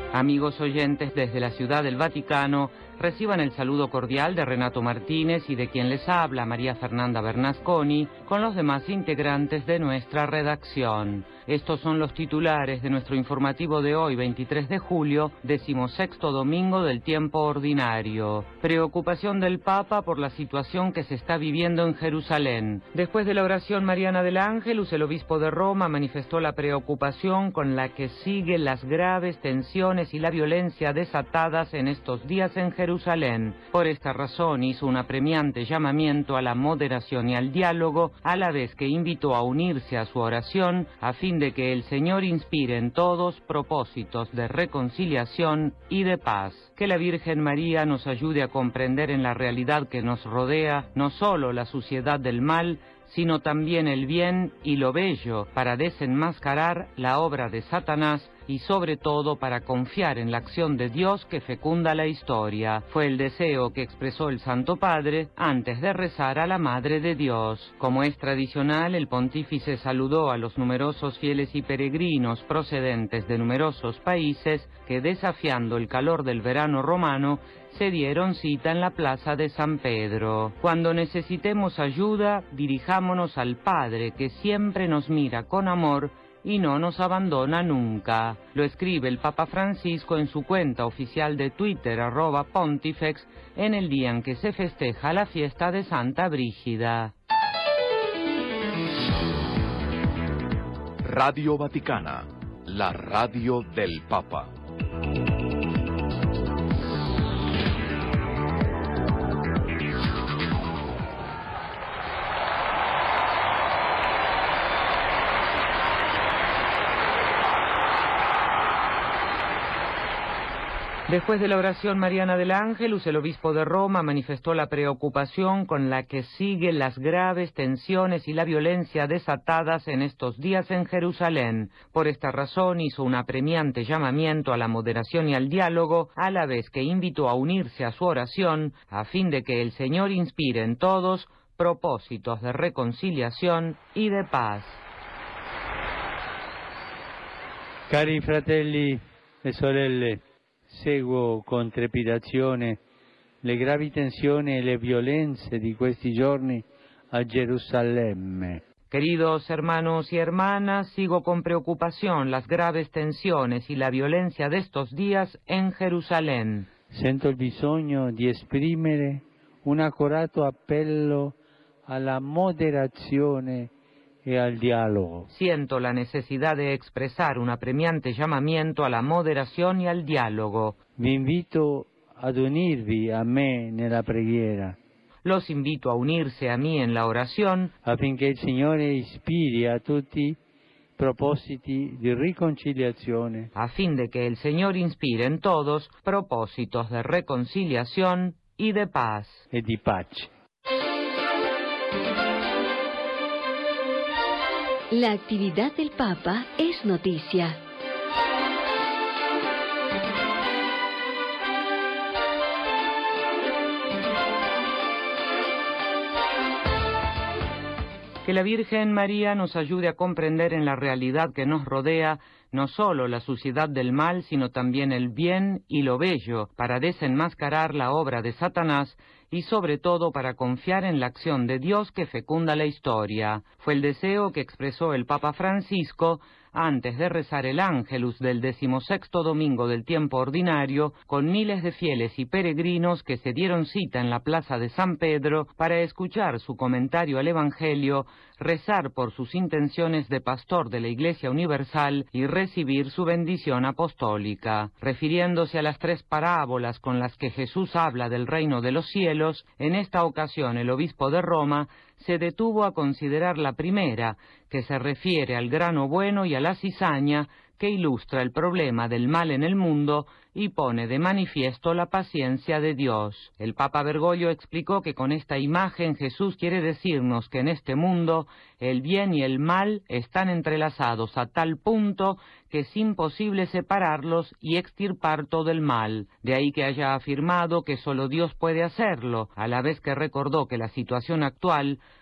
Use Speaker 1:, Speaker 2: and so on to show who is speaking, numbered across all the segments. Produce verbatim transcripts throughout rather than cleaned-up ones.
Speaker 1: Amigos oyentes desde la Ciudad del Vaticano, reciban el saludo cordial de Renato Martínez y de quien les habla, María Fernanda Bernasconi, con los demás integrantes de nuestra redacción. Estos son los titulares de nuestro informativo de hoy, veintitrés de julio, decimosexto domingo del tiempo ordinario. Preocupación del Papa por la situación que se está viviendo en Jerusalén. Después de la oración mariana del Ángelus, el obispo de Roma manifestó la preocupación con la que siguen las graves tensiones y la violencia desatadas en estos días en Jerusalén. Por esta razón hizo un apremiante llamamiento a la moderación y al diálogo, a la vez que invitó a unirse a su oración a fin de que el Señor inspire en todos propósitos de reconciliación y de paz. Que la Virgen María nos ayude a comprender en la realidad que nos rodea no solo la suciedad del mal, sino también el bien y lo bello, para desenmascarar la obra de Satanás y sobre todo para confiar en la acción de Dios que fecunda la historia. Fue el deseo que expresó el Santo Padre antes de rezar a la Madre de Dios. Como es tradicional, el pontífice saludó a los numerosos fieles y peregrinos procedentes de numerosos países que, desafiando el calor del verano romano, se dieron cita en la plaza de San Pedro. Cuando necesitemos ayuda, dirijámonos al Padre, que siempre nos mira con amor y no nos abandona nunca. Lo escribe el Papa Francisco en su cuenta oficial de Twitter, arroba Pontifex, en el día en que se festeja la fiesta de Santa Brígida.
Speaker 2: Radio Vaticana, la radio del Papa.
Speaker 1: Después de la oración mariana del Ángelus, el obispo de Roma manifestó la preocupación con la que siguen las graves tensiones y la violencia desatadas en estos días en Jerusalén. Por esta razón hizo un apremiante llamamiento a la moderación y al diálogo, a la vez que invitó a unirse a su oración a fin de que el Señor inspire en todos propósitos de reconciliación y de paz.
Speaker 3: Cari fratelli e sorelle, seguo con trepidazione le gravi tensioni e le violenze di questi giorni a Gerusalemme.
Speaker 1: Queridos hermanos y hermanas, sigo con preocupación las graves tensiones y la violencia de estos días en Jerusalén.
Speaker 3: Sento il bisogno di esprimere un accorato appello alla moderazione e al dialogo.
Speaker 1: Siento la necesidad de expresar un apremiante llamamiento a la moderación y al diálogo.
Speaker 3: Vi invito ad unirvi a me nella preghiera.
Speaker 1: Los invito a unirse a mí en la oración,
Speaker 3: affinché il Signore ispiri a tutti propositi di riconciliazione,
Speaker 1: a fin de que el Señor inspire en todos propósitos de reconciliación y de paz.
Speaker 3: e di pace.
Speaker 4: La actividad del Papa es noticia.
Speaker 1: Que la Virgen María nos ayude a comprender en la realidad que nos rodea no solo la suciedad del mal, sino también el bien y lo bello, para desenmascarar la obra de Satanás y sobre todo para confiar en la acción de Dios que fecunda la historia. Fue el deseo que expresó el Papa Francisco antes de rezar el Ángelus del decimosexto domingo del tiempo ordinario, con miles de fieles y peregrinos que se dieron cita en la plaza de San Pedro para escuchar su comentario al Evangelio, rezar por sus intenciones de pastor de la Iglesia Universal y recibir su bendición apostólica. Refiriéndose a las tres parábolas con las que Jesús habla del reino de los cielos, en esta ocasión el obispo de Roma se detuvo a considerar la primera, que se refiere al grano bueno y a la cizaña, que ilustra el problema del mal en el mundo y pone de manifiesto la paciencia de Dios. El Papa Bergoglio explicó que con esta imagen Jesús quiere decirnos que en este mundo el bien y el mal están entrelazados a tal punto que es imposible separarlos y extirpar todo el mal. De ahí que haya afirmado que solo Dios puede hacerlo, a la vez que recordó que la situación actual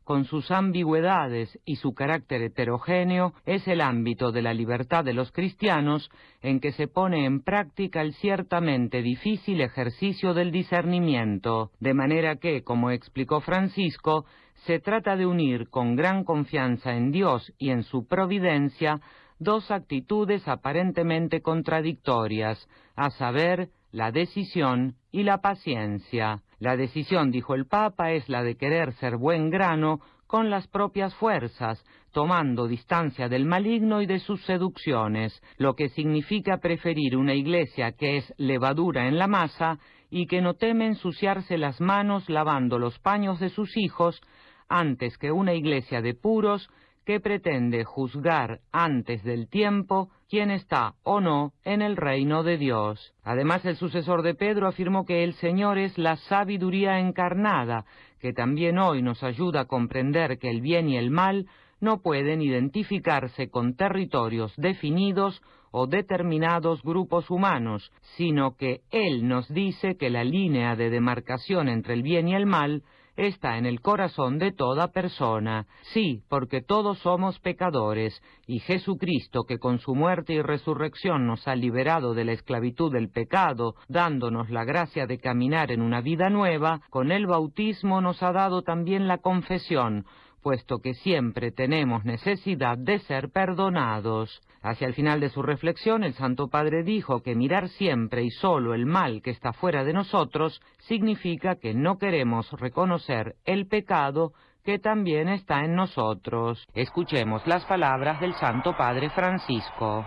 Speaker 1: con sus ambigüedades y su carácter heterogéneo, es el ámbito de la libertad de los cristianos en que se pone en práctica el ciertamente difícil ejercicio del discernimiento, de manera que, como explicó Francisco, se trata de unir con gran confianza en Dios y en su providencia dos actitudes aparentemente contradictorias, a saber, la decisión y la paciencia. La decisión, dijo el Papa, es la de querer ser buen grano con las propias fuerzas, tomando distancia del maligno y de sus seducciones, lo que significa preferir una iglesia que es levadura en la masa y que no teme ensuciarse las manos lavando los paños de sus hijos, antes que una iglesia de puros que pretende juzgar antes del tiempo quién está o no en el reino de Dios. Además, el sucesor de Pedro afirmó que el Señor es la sabiduría encarnada, que también hoy nos ayuda a comprender que el bien y el mal no pueden identificarse con territorios definidos o determinados grupos humanos, sino que Él nos dice que la línea de demarcación entre el bien y el mal está en el corazón de toda persona. Sí, porque todos somos pecadores, y Jesucristo, que con su muerte y resurrección nos ha liberado de la esclavitud del pecado, dándonos la gracia de caminar en una vida nueva, con el bautismo nos ha dado también la confesión, puesto que siempre tenemos necesidad de ser perdonados. Hacia el final de su reflexión, el Santo Padre dijo que mirar siempre y solo el mal que está fuera de nosotros significa que no queremos reconocer el pecado que también está en nosotros. Escuchemos las palabras del Santo Padre Francisco.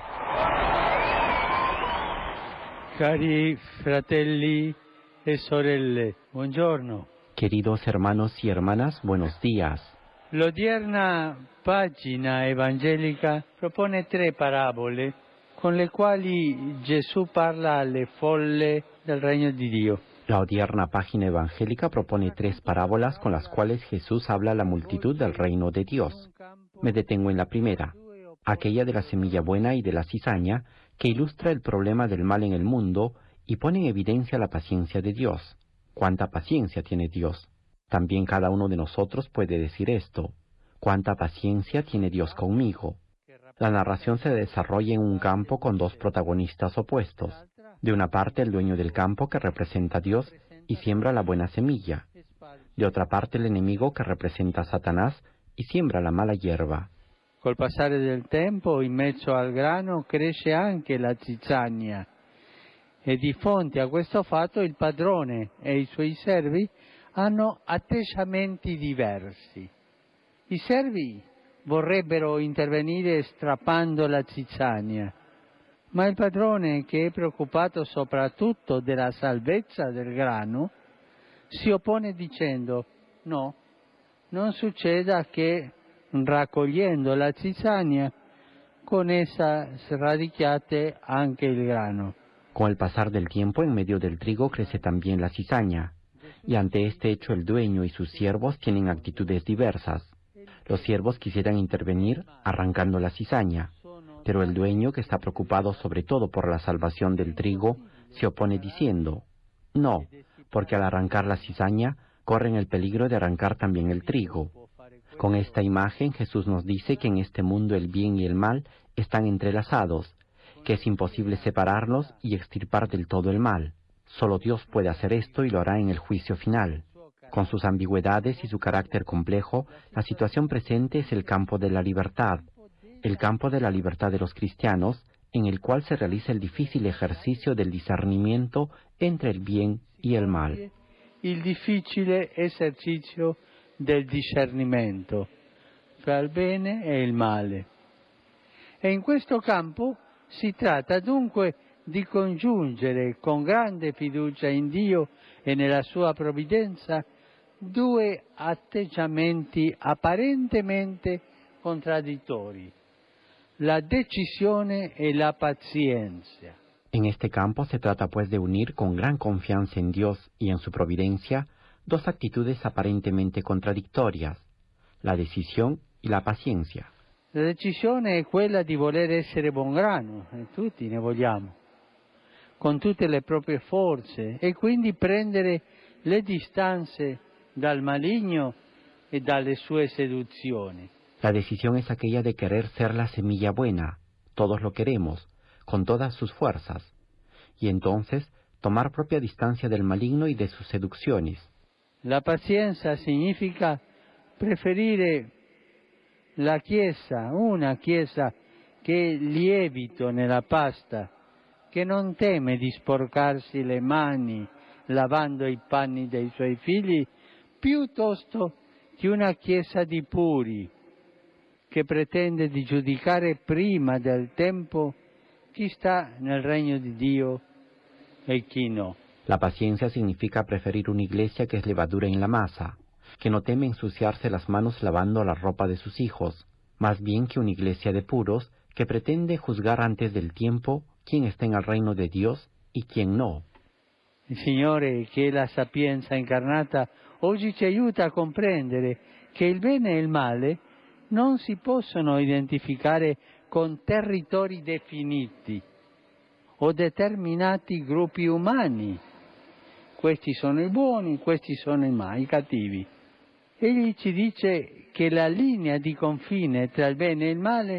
Speaker 3: Cari fratelli e sorelle, buongiorno.
Speaker 5: Queridos hermanos y hermanas, buenos días.
Speaker 3: L'odierna pagina evangelica propone tre parabole con le quali Gesù parla alle folle del regno di Dio.
Speaker 5: La odierna página evangélica propone tres parábolas con las cuales Jesús habla a la multitud del reino de Dios. Me detengo en la primera, aquella de la semilla buena y de la cizaña, que ilustra el problema del mal en el mundo y pone en evidencia la paciencia de Dios. ¿Cuánta paciencia tiene Dios? También cada uno de nosotros puede decir esto. ¿Cuánta paciencia tiene Dios conmigo? La narración se desarrolla en un campo con dos protagonistas opuestos. De una parte el dueño del campo, que representa a Dios y siembra la buena semilla. De otra parte el enemigo, que representa a Satanás y siembra la mala hierba.
Speaker 3: Col passare del tempo, in mezzo al grano, cresce anche la zizzania. E di fronte a questo fatto il padrone e i suoi servi hanno atteggiamenti diversi. I servi vorrebbero intervenire strappando la zizzania, ma il padrone, che è preoccupato soprattutto della salvezza del grano, si oppone dicendo: no, non succeda che raccogliendo la zizzania con essa sradichiate anche il grano.
Speaker 5: Con el pasar del tiempo, en medio del trigo crece también la cizaña. Y ante este hecho el dueño y sus siervos tienen actitudes diversas. Los siervos quisieran intervenir arrancando la cizaña, pero el dueño, que está preocupado sobre todo por la salvación del trigo, se opone diciendo: no, porque al arrancar la cizaña corren el peligro de arrancar también el trigo. Con esta imagen Jesús nos dice que en este mundo el bien y el mal están entrelazados, que es imposible separarlos y extirpar del todo el mal. Solo Dios puede hacer esto y lo hará en el juicio final. Con sus ambigüedades y su carácter complejo, la situación presente es el campo de la libertad, el campo de la libertad de los cristianos, en el cual se realiza el difícil ejercicio del discernimiento entre el bien y el mal.
Speaker 3: Il difficile esercizio del discernimento fra il bene e il male. E in questo campo si tratta dunque di congiungere con grande fiducia in Dio e nella sua provvidenza due atteggiamenti apparentemente contraddittori: la decisione e la pazienza.
Speaker 5: En este campo se trata pues de unir con gran confianza en Dios y en su providencia dos actitudes aparentemente contradictorias, la decisión y la paciencia.
Speaker 3: La decisione è quella di voler essere buon grano, e tutti ne vogliamo, con tutte le proprie forze, e quindi prendere le distanze dal maligno e dalle sue seduzioni.
Speaker 5: La decisión es aquella de querer ser la semilla buena, todos lo queremos, con todas sus fuerzas, y entonces tomar propia distancia del maligno y de sus seducciones.
Speaker 3: La pazienza significa preferire la Chiesa, una Chiesa che è lievito nella pasta, che non teme di sporcarsi le mani lavando i panni dei suoi figli, piuttosto che una Chiesa di puri, che pretende di giudicare prima del tempo chi sta nel regno di Dio e chi no.
Speaker 5: La paciencia significa preferir una iglesia que es levadura en la masa, que no teme ensuciarse las manos lavando la ropa de sus hijos, más bien que una iglesia de puros que pretende juzgar antes del tiempo quién está en el reino de Dios y quién no.
Speaker 3: Il Signore, che è la sapienza incarnata, oggi ci aiuta a comprendere che il bene e il male non si possono identificare con territori definiti o determinati gruppi umani. Questi sono i buoni, questi sono i, ma- i cattivi. Egli ci dice che la linea di confine tra il bene e il male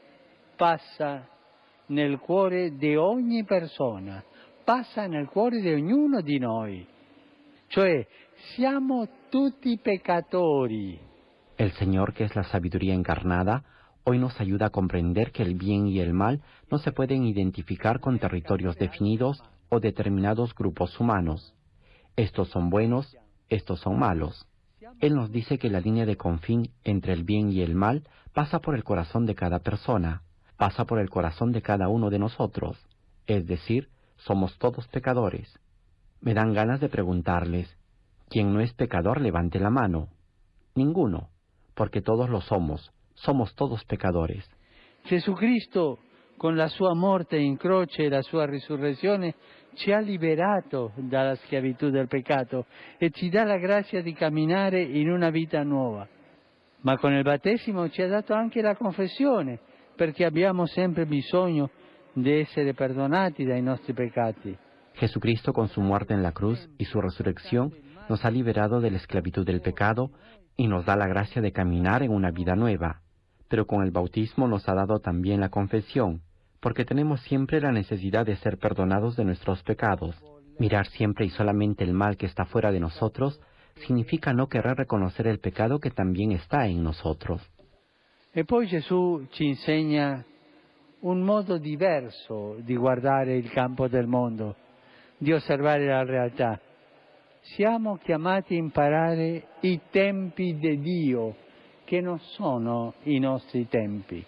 Speaker 3: passa nel cuore di ogni persona, passa nel cuore di ognuno di noi. Cioè, siamo tutti peccatori.
Speaker 5: El Señor, que es la sabiduría encarnada, hoy nos ayuda a comprender que el bien y el mal no se pueden identificar con territorios definidos o determinados grupos humanos. Estos son buenos, estos son malos. Él nos dice que la línea de confín entre el bien y el mal pasa por el corazón de cada persona, pasa por el corazón de cada uno de nosotros, es decir, somos todos pecadores. Me dan ganas de preguntarles, ¿quién no es pecador levante la mano? Ninguno, porque todos lo somos, somos todos pecadores.
Speaker 3: Jesucristo, con la sua morte in croce e la sua risurrezione, ci ha liberato dalla schiavitù del peccato e ci dà la grazia di camminare in una vita nuova. Ma con il battesimo ci ha dato anche la confessione, perché abbiamo sempre bisogno di essere perdonati dai nostri peccati.
Speaker 5: Jesucristo, con su muerte en la cruz y su resurrección, nos ha liberado de la esclavitud del pecado y nos da la gracia de caminar en una vida nueva. Pero con el bautismo nos ha dado también la confesión, porque tenemos siempre la necesidad de ser perdonados de nuestros pecados. Mirar siempre y solamente el mal que está fuera de nosotros significa no querer reconocer el pecado que también está en nosotros.
Speaker 3: E poi Gesù ci insegna un modo diverso di guardare il campo del mondo, di osservare la realtà. Siamo chiamati a imparare i tempi di Dio, che non sono i nostri tempi,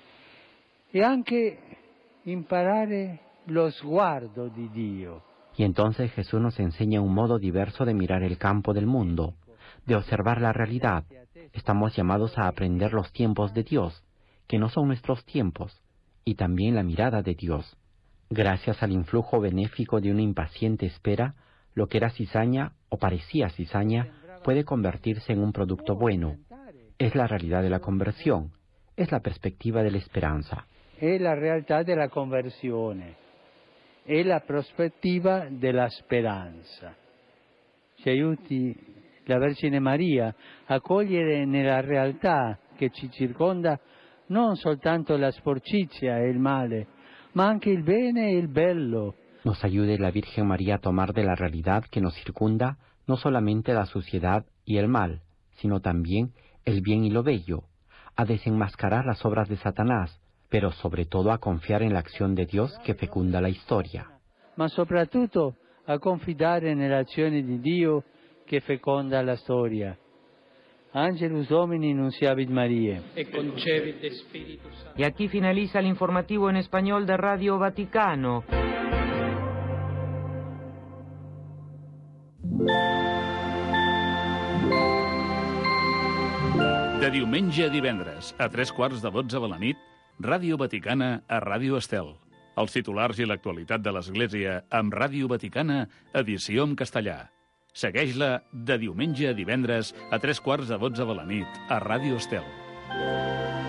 Speaker 3: e anche imparare lo sguardo di Dio.
Speaker 5: Y entonces Jesús nos enseña un modo diverso de mirar el campo del mundo, de observar la realidad. Estamos llamados a aprender los tiempos de Dios, que no son nuestros tiempos, y también la mirada de Dios. Gracias al influjo benéfico de una impaciente espera, lo que era cizaña o parecía cizaña puede convertirse en un producto bueno. Es la realidad de la conversión, es la perspectiva de la esperanza.
Speaker 3: È la realtà della conversione, è la prospettiva della speranza. Ci aiuti la Vergine Maria a cogliere nella realtà che ci circonda non soltanto la sporcizia e il male, ma anche il bene e il bello.
Speaker 5: Nos ayude la Virgen María a tomar de la realidad que nos circunda no solamente la suciedad y el mal, sino también el bien y lo bello, a desenmascarar las obras de Satanás, pero sobre todo a confiar en la acción de Dios que fecunda la historia.
Speaker 3: Ma soprattutto a confidare nell'azione di Dio che feconda la storia. Angelus Domini nunciavit Mariae.
Speaker 1: E concebit Spiritus Sancti. Y aquí finaliza el informativo en español de Radio Vaticano.
Speaker 6: De diumenge a divendres, a tres quarts de dotze de la nit, Ràdio Vaticana a Ràdio Estel. Els titulars i l'actualitat de l'Església amb Ràdio Vaticana, edició en castellà. Segueix-la de diumenge a divendres a tres quarts de dotze de la nit a Ràdio Estel.